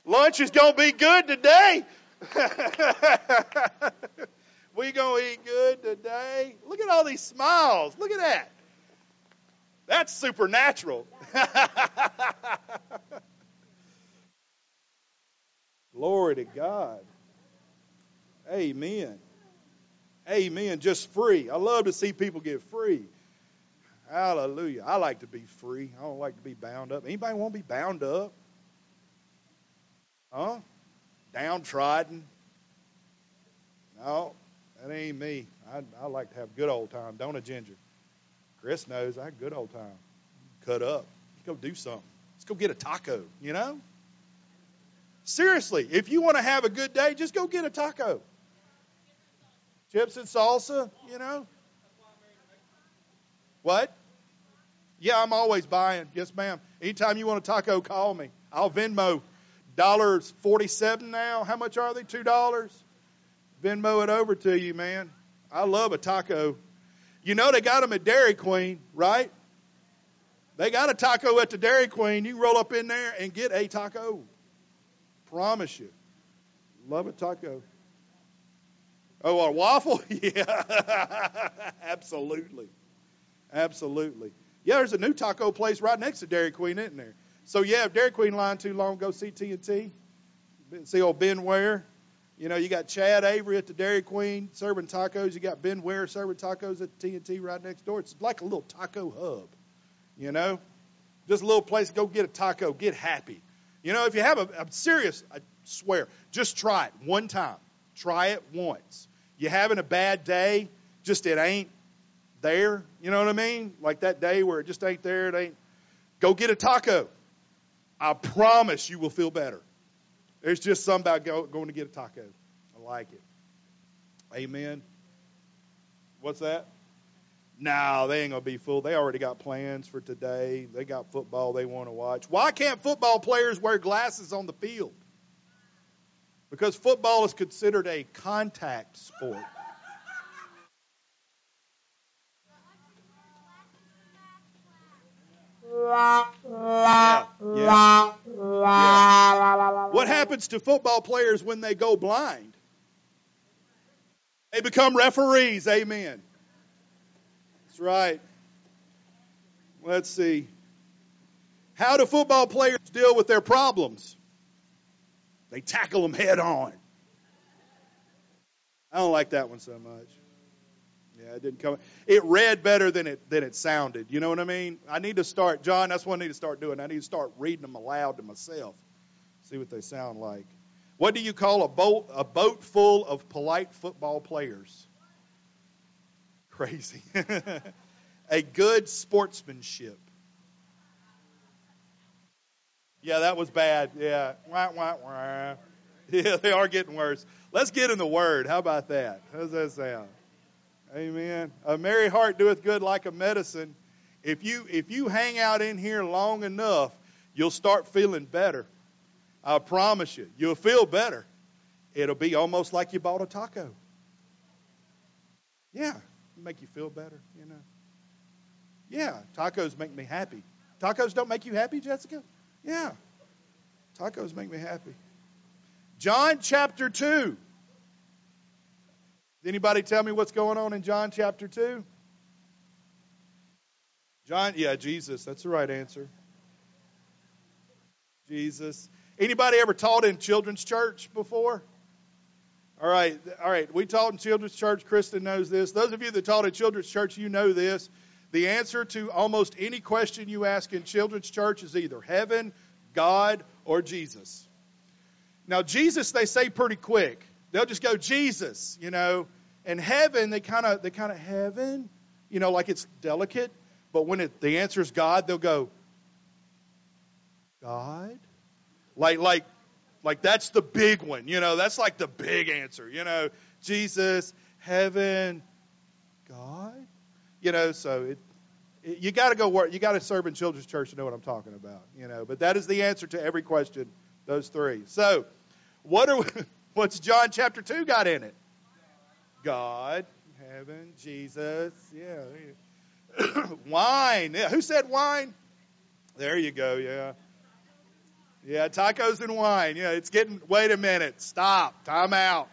Lunch is going to be good today. We going to eat good today. Look at all these smiles. Look at that. That's supernatural. Glory to God. Amen. Amen. Just free. I love to see people get free. Hallelujah. I like to be free. I don't like to be bound up. Anybody want to be bound up? Huh? Downtrodden? No, that ain't me. I like to have a good old time, don't I, Ginger? Chris knows I have a good old time. Cut up. Let's go do something. Let's go get a taco, you know? Seriously, if you want to have a good day, just go get a taco. Chips and salsa, you know? What? Yeah, I'm always buying. Yes, ma'am. Anytime you want a taco, call me. I'll Venmo. $1.47 now. How much are they? $2? Venmo it over to you, man. I love a taco. You know they got them at Dairy Queen, right? They got a taco at the Dairy Queen. You can roll up in there and get a taco. Promise you. Love a taco. Oh, a waffle? Yeah. Absolutely. Absolutely. Yeah, there's a new taco place right next to Dairy Queen, isn't there? So, yeah, if Dairy Queen line too long, go see T&T. See old Ben Ware. You know, you got Chad Avery at the Dairy Queen serving tacos. You got Ben Ware serving tacos at T&T right next door. It's like a little taco hub, you know. Just a little place to go get a taco, get happy. You know, if you have I'm serious, I swear, just try it one time. Try it once. You're having a bad day, just it ain't there. You know what I mean? Like that day where it just ain't there. It ain't. Go get a taco. I promise you will feel better. There's just something about going to get a taco. I like it. Amen. What's that? No, they ain't going to be full. They already got plans for today. They got football they want to watch. Why can't football players wear glasses on the field? Because football is considered a contact sport. Yeah. What happens to football players when they go blind? They become referees. Amen. That's right. Let's see. How do football players deal with their problems? They tackle them head on. I don't like that one so much. Yeah, it didn't come. It read better than it sounded. You know what I mean? I need to start, John, that's what I need to start doing. I need to start reading them aloud to myself. See what they sound like. What do you call a boat full of polite football players? Crazy. A good sportsmanship. Yeah, that was bad. Yeah. Wah, wah, wah. Yeah, they are getting worse. Let's get in the Word. How about that? How does that sound? Amen. A merry heart doeth good like a medicine. If you hang out in here long enough, you'll start feeling better. I promise you. You'll feel better. It'll be almost like you bought a taco. Yeah, make you feel better, you know. Yeah, tacos make me happy. Tacos don't make you happy, Jessica? Yeah. Tacos make me happy. John chapter 2. Anybody tell me what's going on in John chapter 2? John, yeah, Jesus. That's the right answer. Jesus. Anybody ever taught in children's church before? All right. We taught in children's church. Kristen knows this. Those of you that taught in children's church, you know this. The answer to almost any question you ask in children's church is either heaven, God, or Jesus. Now, Jesus, they say pretty quick. They'll just go, Jesus, you know. And heaven, they kind of heaven, you know, like it's delicate. But when the answer is God, they'll go, God? Like that's the big one, you know. That's like the big answer, you know. Jesus, heaven, God. You know, so you got to go work. You got to serve in children's church to know what I'm talking about, you know. But that is the answer to every question, those three. So, what's John chapter 2 got in it? God, heaven, Jesus, yeah. Wine. Yeah. Who said wine? There you go, yeah. Yeah, tacos and wine. Yeah, it's getting, wait a minute. Stop. Time out.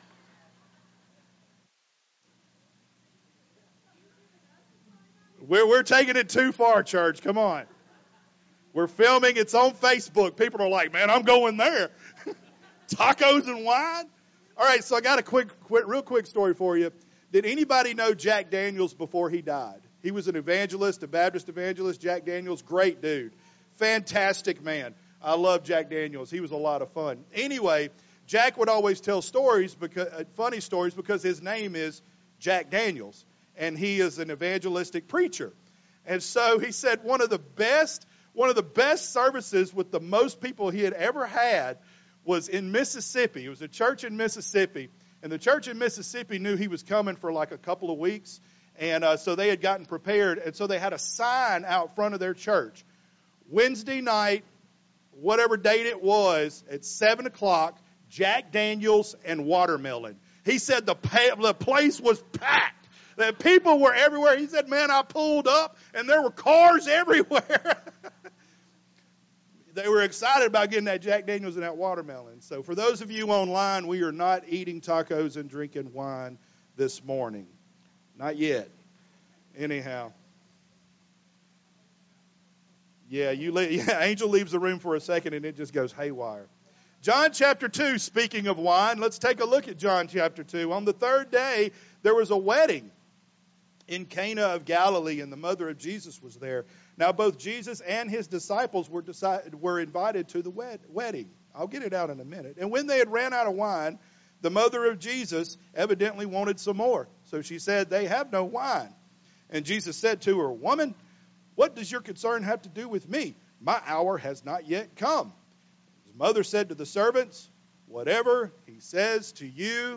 We're taking it too far, church. Come on. We're filming. It's on Facebook. People are like, man, I'm going there. Tacos and wine? All right, so I got a real quick story for you. Did anybody know Jack Daniels before he died? He was an evangelist, a Baptist evangelist. Jack Daniels, great dude. Fantastic man. I love Jack Daniels. He was a lot of fun. Anyway, Jack would always tell stories, funny stories, because his name is Jack Daniels. And he is an evangelistic preacher. And so he said one of the best services with the most people he had ever had was in Mississippi. It was a church in Mississippi. And the church in Mississippi knew he was coming for like a couple of weeks. And so they had gotten prepared. And so they had a sign out front of their church. Wednesday night, whatever date it was, at 7 o'clock, Jack Daniels and watermelon. He said the place was packed. The people were everywhere. He said, man, I pulled up and there were cars everywhere. They were excited about getting that Jack Daniels and that watermelon. So for those of you online, we are not eating tacos and drinking wine this morning. Not yet. Anyhow. Yeah, Angel leaves the room for a second and it just goes haywire. John chapter 2, speaking of wine, let's take a look at John chapter 2. On the third day, there was a wedding in Cana of Galilee, and the mother of Jesus was there. Now, both Jesus and his disciples were invited to the wedding. I'll get it out in a minute. And when they had ran out of wine, the mother of Jesus evidently wanted some more. So she said, they have no wine. And Jesus said to her, woman, what does your concern have to do with me? My hour has not yet come. His mother said to the servants, whatever he says to you.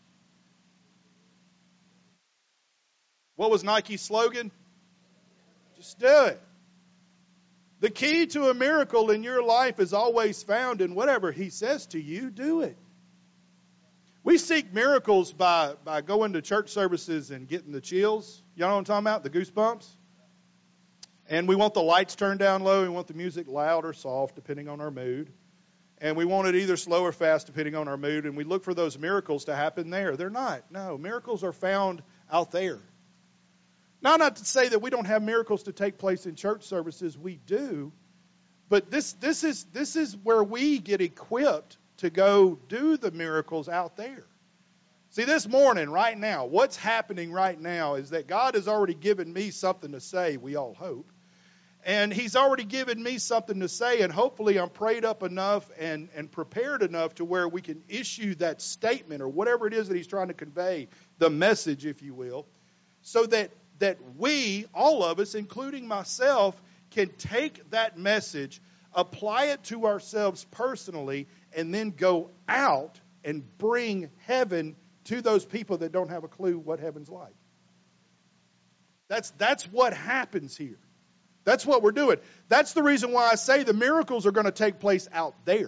What was Nike's slogan? Just do it. The key to a miracle in your life is always found in whatever he says to you, do it. We seek miracles by going to church services and getting the chills. Y'all know what I'm talking about? The goosebumps. And we want the lights turned down low. We want the music loud or soft, depending on our mood. And we want it either slow or fast, depending on our mood. And we look for those miracles to happen there. They're not. No, miracles are found out there. Now, not to say that we don't have miracles to take place in church services. We do. But this is where we get equipped to go do the miracles out there. See, this morning, right now, what's happening right now is that God has already given me something to say, we all hope. And he's already given me something to say, and hopefully I'm prayed up enough and prepared enough to where we can issue that statement or whatever it is that he's trying to convey, the message, if you will, so that we, all of us, including myself, can take that message, apply it to ourselves personally, and then go out and bring heaven to those people that don't have a clue what heaven's like. That's what happens here. That's what we're doing. That's the reason why I say the miracles are going to take place out there.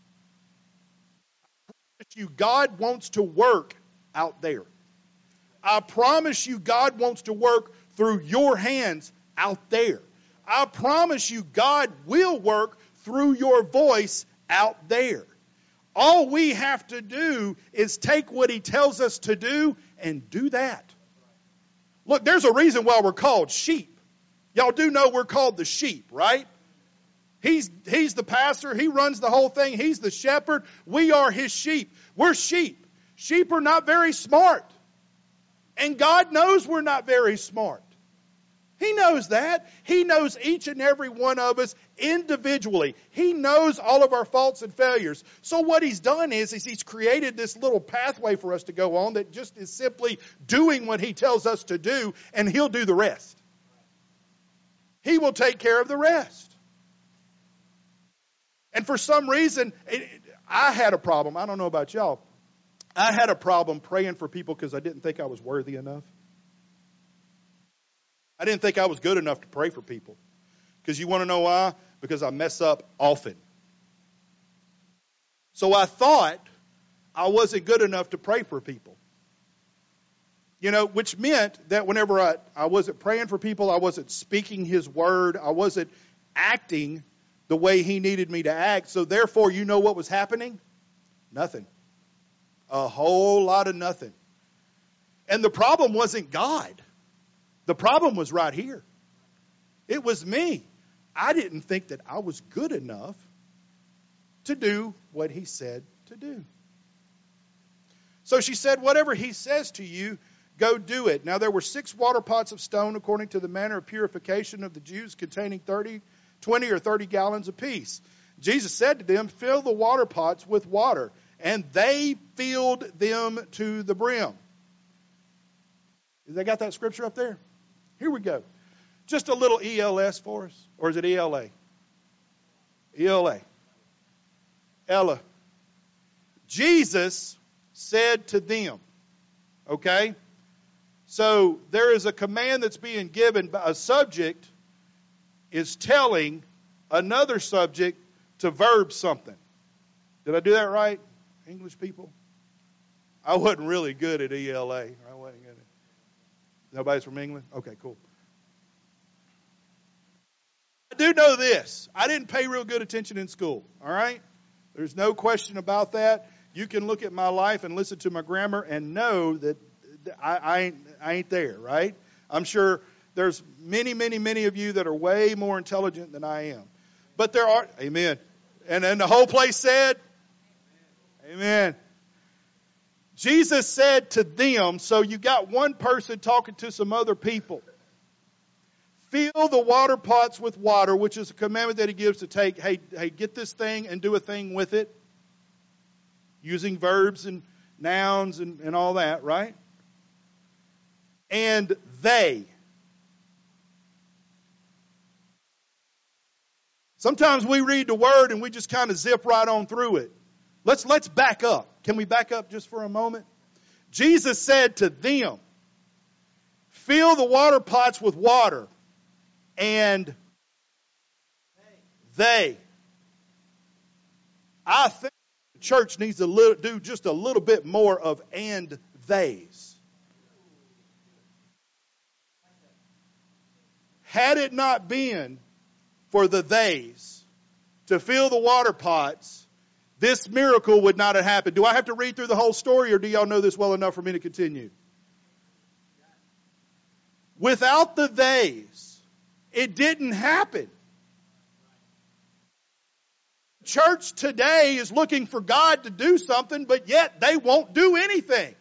I promise you, God wants to work out there. I promise you, God wants to work through your hands out there. I promise you, God will work through your voice out there. All we have to do is take what he tells us to do and do that. Look, there's a reason why we're called sheep. Y'all do know we're called the sheep, right? He's the pastor. He runs the whole thing. He's the shepherd. We are his sheep. We're sheep. Sheep are not very smart. And God knows we're not very smart. He knows that. He knows each and every one of us individually. He knows all of our faults and failures. So what he's done is he's created this little pathway for us to go on that just is simply doing what he tells us to do, and he'll do the rest. He will take care of the rest. And for some reason, I had a problem. I don't know about y'all. I had a problem praying for people because I didn't think I was worthy enough. I didn't think I was good enough to pray for people. Because you want to know why? Because I mess up often. So I thought I wasn't good enough to pray for people. Which meant that whenever I wasn't praying for people, I wasn't speaking his word, I wasn't acting the way he needed me to act. So therefore, you know what was happening? Nothing. A whole lot of nothing. And the problem wasn't God. The problem was right here. It was me. I didn't think that I was good enough to do what he said to do. So she said, whatever he says to you, go do it. Now there were 6 water pots of stone according to the manner of purification of the Jews, containing 20 or 30 gallons apiece. Jesus said to them, fill the water pots with water. And they filled them to the brim. They got that scripture up there? Here we go. Just a little ELS for us. Or is it ELA? ELA. Ella. Jesus said to them. Okay? So there is a command that's being given. A subject is telling another subject to verb something. Did I do that right, English people? I wasn't really good at ELA. I wasn't good at it. Nobody's from England? Okay, cool. I do know this. I didn't pay real good attention in school, all right? There's no question about that. You can look at my life and listen to my grammar and know that I ain't there, right? I'm sure there's many, many, many of you that are way more intelligent than I am. But there are, amen. And then the whole place said, amen. Jesus said to them, so you got one person talking to some other people. Fill the water pots with water, which is a commandment that he gives to take, hey, get this thing and do a thing with it. Using verbs and nouns and all that, right? And they. Sometimes we read the word and we just kind of zip right on through it. Let's back up. Can we back up just for a moment? Jesus said to them, fill the water pots with water. And they. I think the church needs to do just a little bit more of and theys. Had it not been for the theys to fill the water pots, this miracle would not have happened. Do I have to read through the whole story, or do y'all know this well enough for me to continue? Without the theys, it didn't happen. Church today is looking for God to do something, but yet they won't do anything.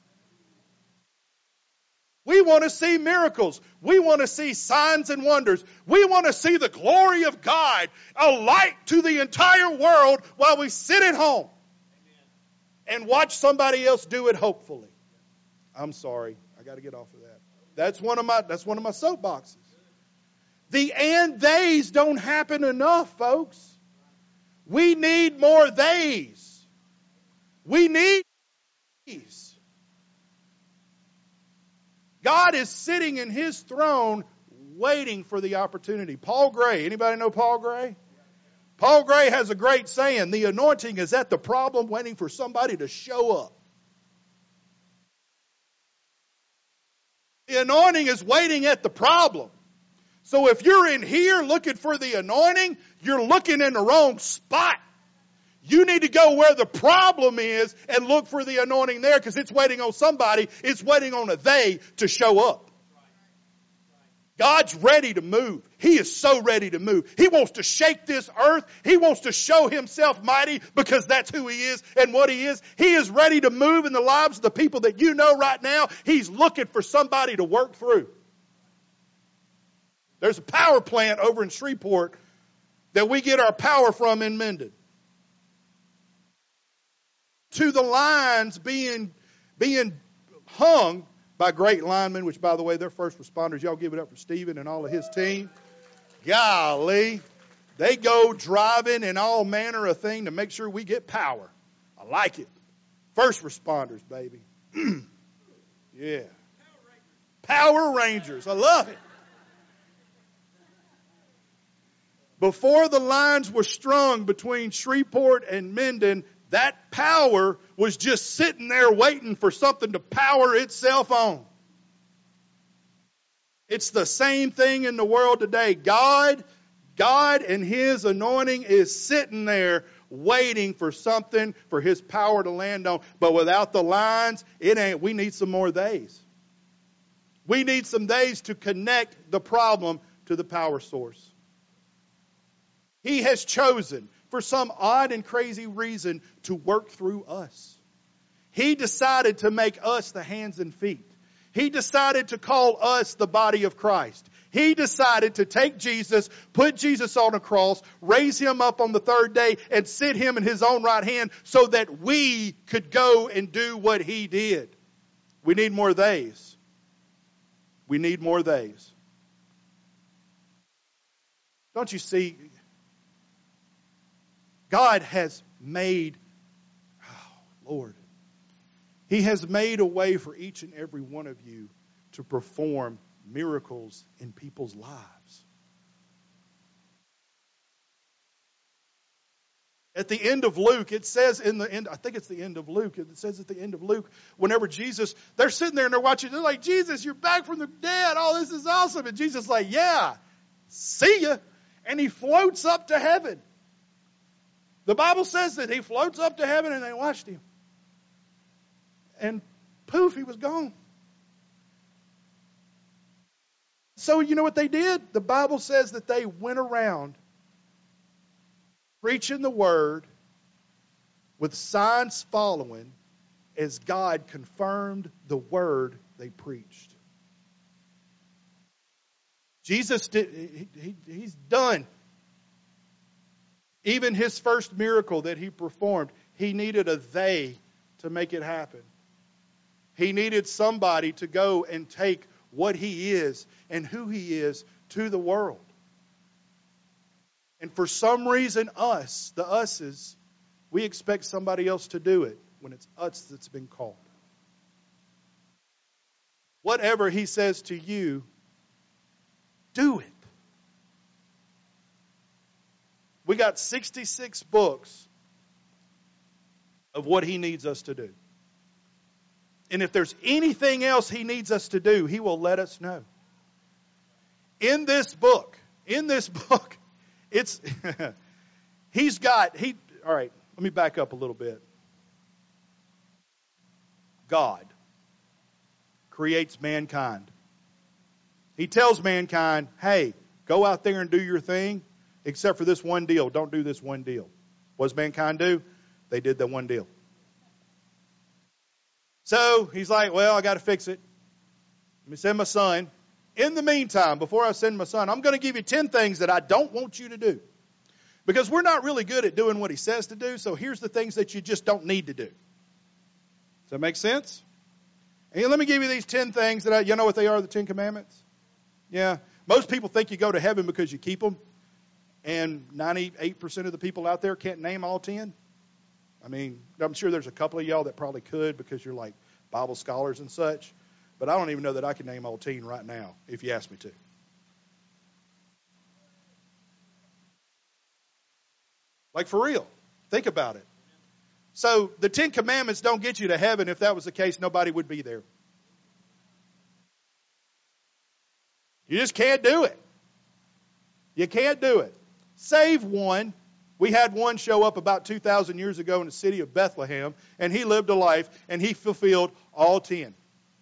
We want to see miracles. We want to see signs and wonders. We want to see the glory of God, a light to the entire world while we sit at home and watch somebody else do it, hopefully. I'm sorry. I got to get off of that. That's one of my soapboxes. The and theys don't happen enough, folks. We need more theys. We need these. God is sitting in his throne waiting for the opportunity. Paul Gray. Anybody know Paul Gray? Paul Gray has a great saying. The anointing is at the problem waiting for somebody to show up. The anointing is waiting at the problem. So if you're in here looking for the anointing, you're looking in the wrong spot. You need to go where the problem is and look for the anointing there, because it's waiting on somebody. It's waiting on a they to show up. God's ready to move. He is so ready to move. He wants to shake this earth. He wants to show himself mighty, because that's who he is and what he is. He is ready to move in the lives of the people that you know right now. He's looking for somebody to work through. There's a power plant over in Shreveport that we get our power from in Minden. To the lines being hung by great linemen, which, by the way, they're first responders. Y'all give it up for Stephen and all of his team. Golly. They go driving and all manner of thing to make sure we get power. I like it. First responders, baby. Yeah. Power Rangers. I love it. Before the lines were strung between Shreveport and Minden, that power was just sitting there waiting for something to power itself on. It's the same thing in the world today. God God and His anointing is sitting there waiting for something for His power to land on. But without the lines, it ain't. We need some more days. We need some days to connect the problem to the power source. He has chosen, for some odd and crazy reason, to work through us. He decided to make us the hands and feet. He decided to call us the body of Christ. He decided to take Jesus, put Jesus on a cross, raise Him up on the third day, and sit Him in His own right hand so that we could go and do what He did. We need more days. We need more days. Don't you see? God has made, Lord, He has made a way for each and every one of you to perform miracles in people's lives. At the end of Luke, it says in the end, I think it's the end of Luke, it says at the end of Luke, whenever Jesus, they're sitting there and they're watching, they're like, Jesus, you're back from the dead. Oh, this is awesome. And Jesus is like, yeah, see ya. And He floats up to heaven. The Bible says that He floats up to heaven and they watched Him. And poof, He was gone. So you know what they did? The Bible says that they went around preaching the word with signs following as God confirmed the word they preached. Jesus He's done. Even His first miracle that He performed, He needed a they to make it happen. He needed somebody to go and take what He is and who He is to the world. And for some reason, the us's, we expect somebody else to do it when it's us that's been called. Whatever He says to you, do it. We got 66 books of what He needs us to do. And if there's anything else He needs us to do, He will let us know. In this book, it's, all right, let me back up a little bit. God creates mankind. He tells mankind, hey, go out there and do your thing, except for this one deal. Don't do this one deal. What does mankind do? They did that one deal. So He's like, well, I got to fix it. Let me send my son. In the meantime, before I send my son, I'm going to give you 10 things that I don't want you to do. Because we're not really good at doing what He says to do, so here's the things that you just don't need to do. Does that make sense? And let me give you these 10 things that you know what they are, the 10 commandments? Yeah. Most people think you go to heaven because you keep them. And 98% of the people out there can't name all 10. I mean, I'm sure there's a couple of y'all that probably could because you're like Bible scholars and such. But I don't even know that I can name all 10 right now if you ask me to. Like for real. Think about it. So the 10 commandments don't get you to heaven. If that was the case, nobody would be there. You just can't do it. You can't do it. Save one. We had one show up about 2,000 years ago in the city of Bethlehem, and he lived a life, and he fulfilled all 10.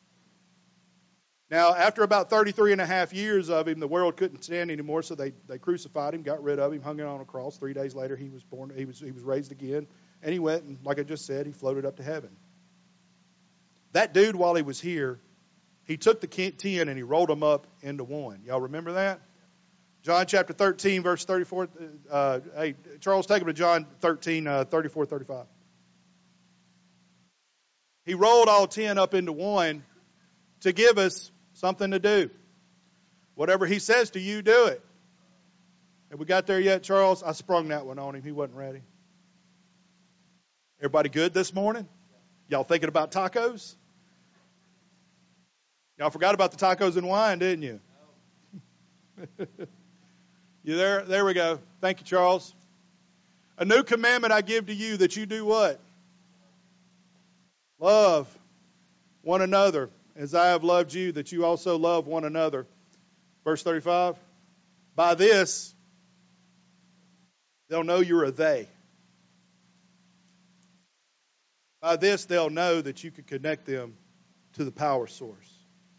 Now, after about 33 and a half years of him, the world couldn't stand anymore, so they crucified him, got rid of him, hung him on a cross. 3 days later, he was born. He was raised again, and he went, and like I just said, he floated up to heaven. That dude, while he was here, he took the 10 and he rolled them up into one. Y'all remember that? John chapter 13, verse 34. Hey, Charles, take him to John 13, 34, 35. He rolled all 10 up into one to give us something to do. Whatever He says to you, do it. Have we got there yet, Charles? I sprung that one on him. He wasn't ready. Everybody good this morning? Y'all thinking about tacos? Y'all forgot about the tacos and wine, didn't you? You there? There we go. Thank you, Charles. A new commandment I give to you, that you do what? Love one another as I have loved you, that you also love one another. Verse 35. By this They'll know you're a they. By this, they'll know that you can connect them to the power source.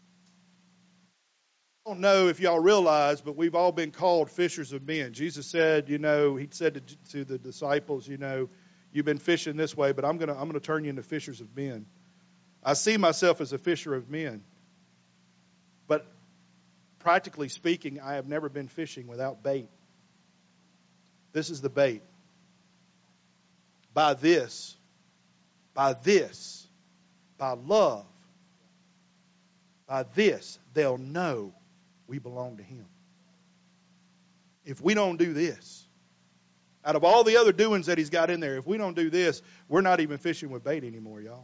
I don't know if y'all realize, but we've all been called fishers of men. Jesus said, he said to the disciples, you've been fishing this way, but I'm going to turn you into fishers of men. I see myself as a fisher of men. But practically speaking, I have never been fishing without bait. This is the bait. By love, by this, they'll know we belong to Him. If we don't do this, out of all the other doings that He's got in there, if we don't do this, we're not even fishing with bait anymore, y'all.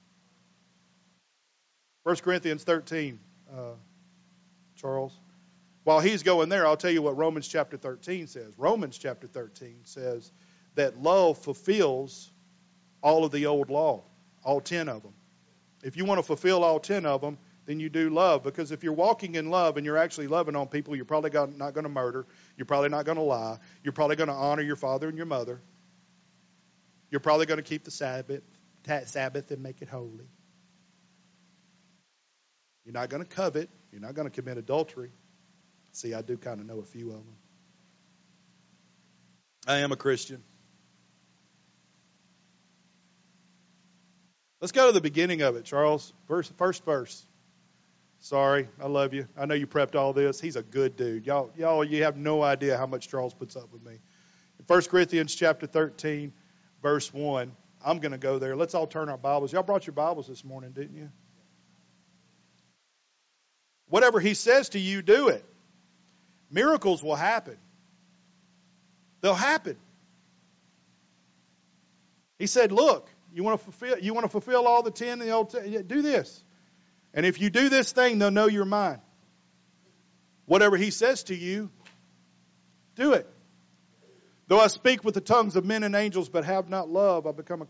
1 Corinthians 13, Charles. While he's going there, I'll tell you what Romans chapter 13 says. Romans chapter 13 says that love fulfills all of the old law, all 10 of them. If you want to fulfill all 10 of them, then you do love. Because if you're walking in love and you're actually loving on people, you're probably not going to murder. You're probably not going to lie. You're probably going to honor your father and your mother. You're probably going to keep the Sabbath and make it holy. You're not going to covet. You're not going to commit adultery. See, I do kind of know a few of them. I am a Christian. Let's go to the beginning of it, Charles. First verse. Sorry, I love you. I know you prepped all this. He's a good dude. Y'all, you have no idea how much Charles puts up with me. 1 Corinthians chapter 13, verse 1. I'm going to go there. Let's all turn our Bibles. Y'all brought your Bibles this morning, didn't you? Whatever he says to you, do it. Miracles will happen. They'll happen. He said, look, you want to fulfill all the 10 in the Old Testament? Do this. And if you do this thing, they'll know you're mine. Whatever he says to you, do it. Though I speak with the tongues of men and angels, but have not love, I become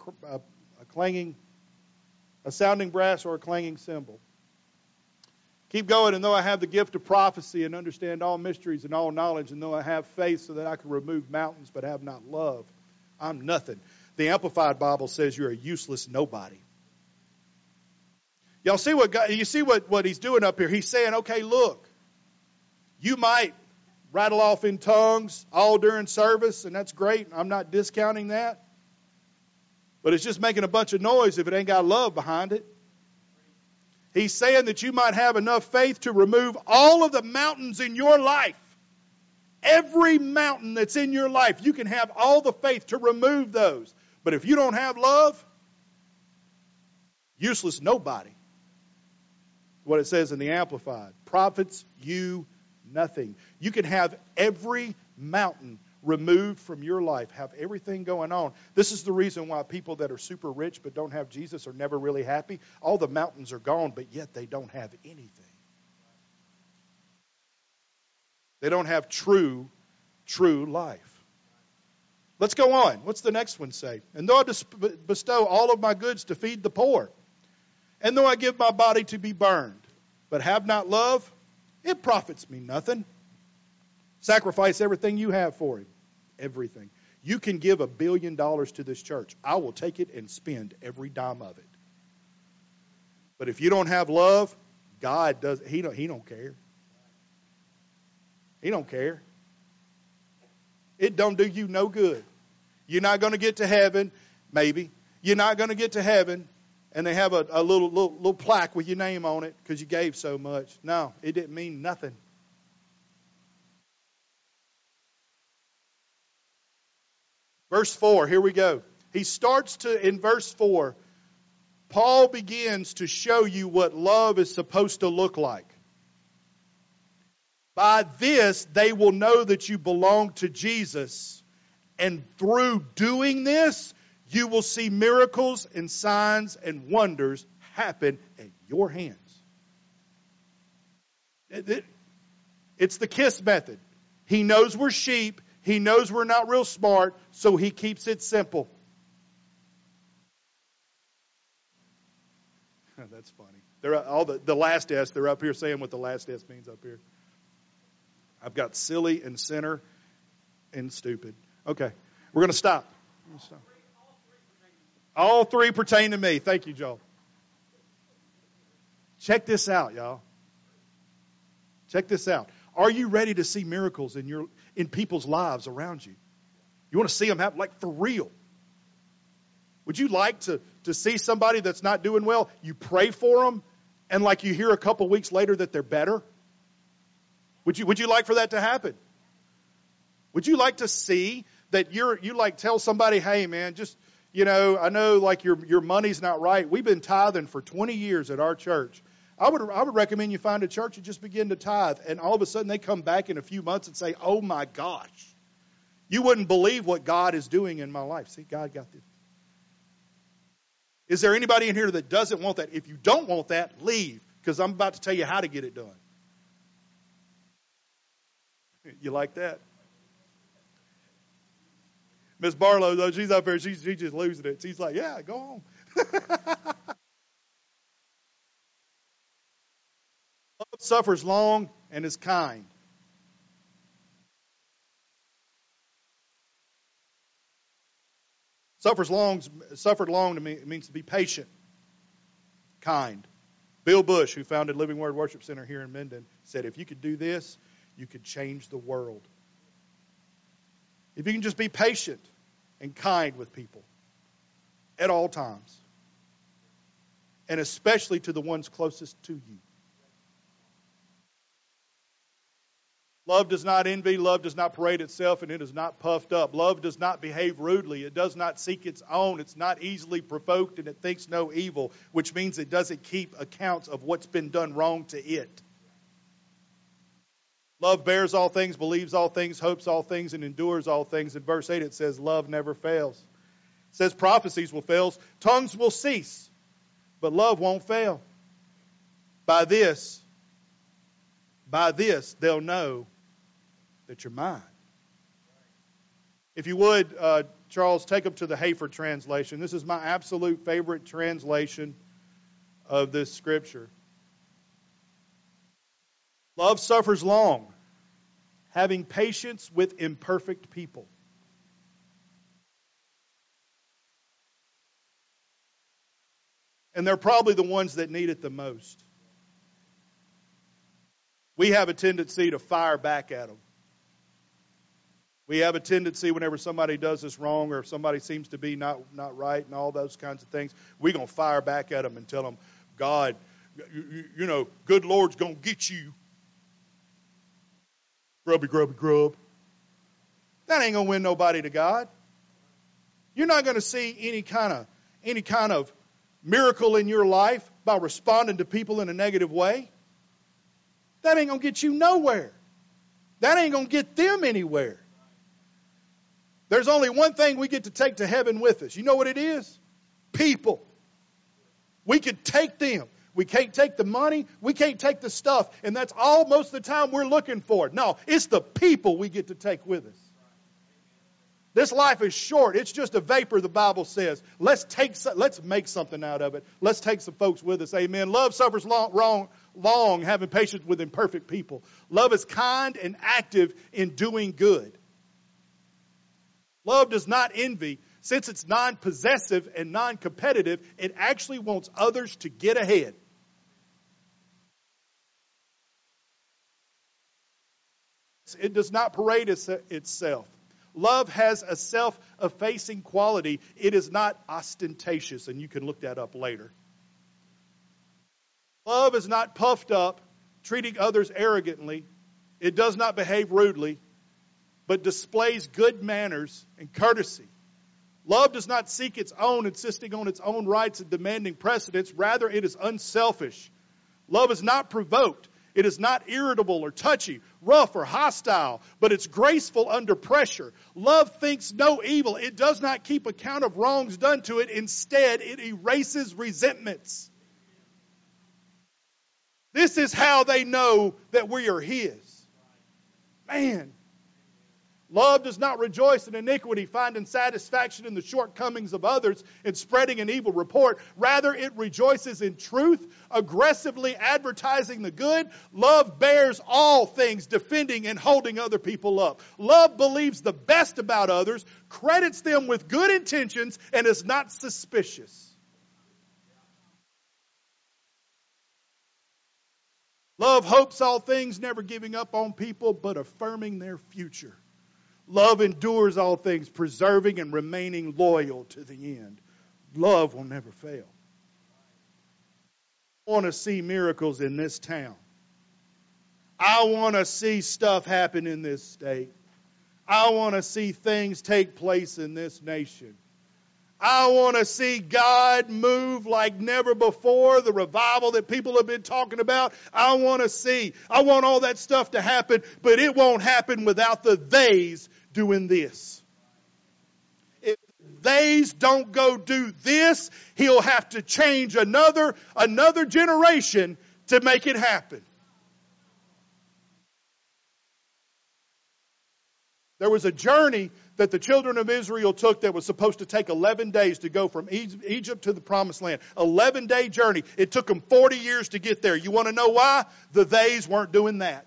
a sounding brass or a clanging cymbal. Keep going, and though I have the gift of prophecy and understand all mysteries and all knowledge, and though I have faith so that I can remove mountains but have not love, I'm nothing. The Amplified Bible says you're a useless nobody. Y'all see what he's doing up here? He's saying, okay, look, you might rattle off in tongues all during service, and that's great. I'm not discounting that. But it's just making a bunch of noise if it ain't got love behind it. He's saying that you might have enough faith to remove all of the mountains in your life. Every mountain that's in your life, you can have all the faith to remove those. But if you don't have love, useless nobody. What it says in the Amplified. Profits you nothing. You can have every mountain removed from your life, have everything going on. This is the reason why people that are super rich but don't have Jesus are never really happy. All the mountains are gone, but yet they don't have anything. They don't have true life. Let's go on. What's the next one say? And though I bestow all of my goods to feed the poor, and though I give my body to be burned, but have not love, it profits me nothing. Sacrifice everything you have for Him. Everything. You can give $1 billion to this church. I will take it and spend every dime of it. But if you don't have love, God does. He don't care. He don't care. It don't do you no good. You're not going to get to heaven, maybe. You're not going to get to heaven, and they have a little plaque with your name on it because you gave so much. No, it didn't mean nothing. Verse 4, here we go. He starts in verse 4, Paul begins to show you what love is supposed to look like. By this, they will know that you belong to Jesus. And through doing this, you will see miracles and signs and wonders happen at your hands. It's the KISS method. He knows we're sheep. He knows we're not real smart, so he keeps it simple. That's funny. They're all the last S. They're up here saying what the last S means up here. I've got silly and sinner and stupid. Okay. We're going to stop. All three pertain to me. Thank you, Joel. Check this out, y'all. Check this out. Are you ready to see miracles in people's lives around you? You want to see them happen, like for real? Would you like to see somebody that's not doing well? You pray for them, and like you hear a couple weeks later that they're better? Would you like for that to happen? Would you like to see that you like tell somebody, hey man, just, I know like your money's not right. We've been tithing for 20 years at our church. I would recommend you find a church and just begin to tithe. And all of a sudden they come back in a few months and say, oh my gosh, you wouldn't believe what God is doing in my life. See, God got this. Is there anybody in here that doesn't want that? If you don't want that, leave, because I'm about to tell you how to get it done. You like that? Miss Barlow, though, she's up there, she's just losing it. She's like, yeah, go on. Love suffers long and is kind. Suffered long to me, it means to be patient, kind. Bill Bush, who founded Living Word Worship Center here in Minden, said if you could do this, you could change the world. If you can just be patient and kind with people at all times, and especially to the ones closest to you. Love does not envy, love does not parade itself, and it is not puffed up. Love does not behave rudely, it does not seek its own, it's not easily provoked, and it thinks no evil, which means it doesn't keep accounts of what's been done wrong to it. Love bears all things, believes all things, hopes all things, and endures all things. In verse 8 it says, love never fails. It says prophecies will fail, tongues will cease, but love won't fail. By this they'll know that you're mine. If you would, Charles, take them to the Hafer translation. This is my absolute favorite translation of this scripture. Love suffers long, having patience with imperfect people. And they're probably the ones that need it the most. We have a tendency to fire back at them. We have a tendency whenever somebody does us wrong or if somebody seems to be not right and all those kinds of things, we're going to fire back at them and tell them, God, good Lord's going to get you. Grubby, grubby, grub. That ain't going to win nobody to God. You're not going to see any kind of miracle in your life by responding to people in a negative way. That ain't going to get you nowhere. That ain't going to get them anywhere. There's only one thing we get to take to heaven with us. You know what it is? People. We could take them. We can't take the money. We can't take the stuff. And that's all most of the time we're looking for. No, it's the people we get to take with us. This life is short. It's just a vapor, the Bible says. Let's make something out of it. Let's take some folks with us. Amen. Love suffers long, having patience with imperfect people. Love is kind and active in doing good. Love does not envy. Since it's non-possessive and non-competitive, it actually wants others to get ahead. It does not parade itself. Love has a self-effacing quality. It is not ostentatious, and you can look that up later. Love is not puffed up, treating others arrogantly. It does not behave rudely, but displays good manners and courtesy. Love does not seek its own, insisting on its own rights and demanding precedence. Rather, it is unselfish. Love is not provoked. It is not irritable or touchy, rough or hostile, but it's graceful under pressure. Love thinks no evil. It does not keep account of wrongs done to it. Instead, it erases resentments. This is how they know that we are His. Man, Love does not rejoice in iniquity, finding satisfaction in the shortcomings of others and spreading an evil report. Rather, it rejoices in truth, aggressively advertising the good. Love bears all things, defending and holding other people up. Love believes the best about others, credits them with good intentions, and is not suspicious. Love hopes all things, never giving up on people, but affirming their future. Love endures all things, preserving and remaining loyal to the end. Love will never fail. I want to see miracles in this town. I want to see stuff happen in this state. I want to see things take place in this nation. I want to see God move like never before, the revival that people have been talking about. I want all that stuff to happen, but it won't happen without the theys doing this. If theys don't go do this, he'll have to change another generation to make it happen. There was a journey that the children of Israel took that was supposed to take 11 days to go from Egypt to the Promised Land. 11-day journey. It took them 40 years to get there. You want to know why? The theys weren't doing that.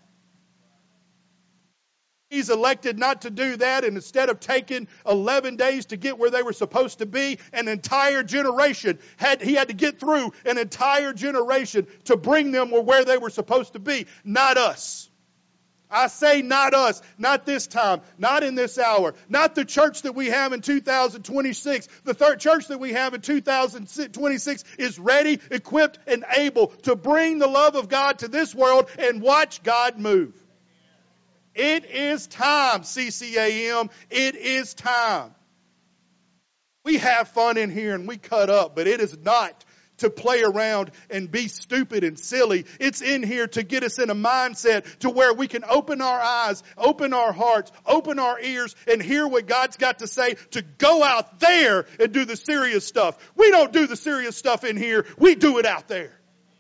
He's elected not to do that, and instead of taking 11 days to get where they were supposed to be, an entire generation, he had to get through an entire generation to bring them where they were supposed to be. Not us. I say not us, not this time, not in this hour, not the church that we have in 2026. The third church that we have in 2026 is ready, equipped, and able to bring the love of God to this world and watch God move. It is time, CCAM. It is time. We have fun in here and we cut up, but it is not to play around and be stupid and silly. It's in here to get us in a mindset to where we can open our eyes, open our hearts, open our ears, and hear what God's got to say, to go out there and do the serious stuff. We don't do the serious stuff in here. We do it out there.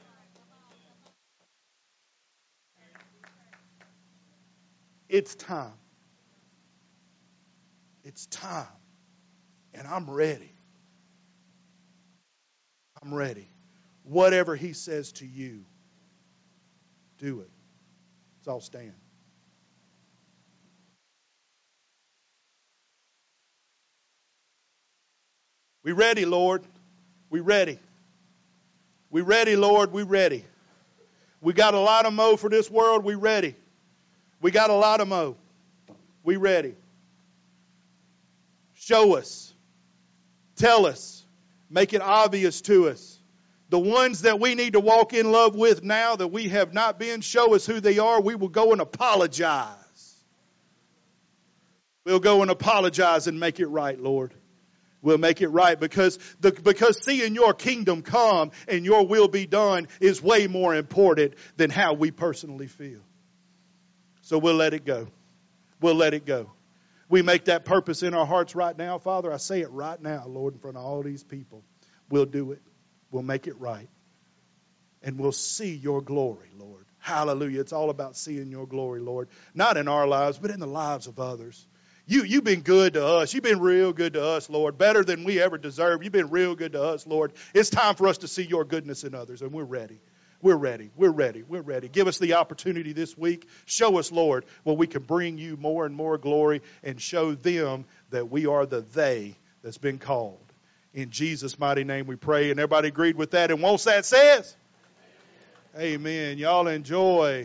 It's time. It's time. And I'm ready. I'm ready. Whatever he says to you, do it. Let's all stand. We ready, Lord. We ready. We ready, Lord. We ready. We got a lot of mo for this world. We ready. We got a lot of mo. We ready. Show us. Tell us. Make it obvious to us. The ones that we need to walk in love with now that we have not been, show us who they are. We will go and apologize. We'll go and apologize and make it right, Lord. We'll make it right because seeing your kingdom come and your will be done is way more important than how we personally feel. So we'll let it go. We'll let it go. We make that purpose in our hearts right now, Father. I say it right now, Lord, in front of all these people. We'll do it. We'll make it right. And we'll see your glory, Lord. Hallelujah. It's all about seeing your glory, Lord. Not in our lives, but in the lives of others. You've been good to us. You've been real good to us, Lord. Better than we ever deserved. You've been real good to us, Lord. It's time for us to see your goodness in others, and we're ready. We're ready. We're ready. We're ready. Give us the opportunity this week. Show us, Lord, where we can bring you more and more glory and show them that we are the they that's been called. In Jesus' mighty name we pray. And everybody agreed with that. And once that says, amen. Y'all enjoy.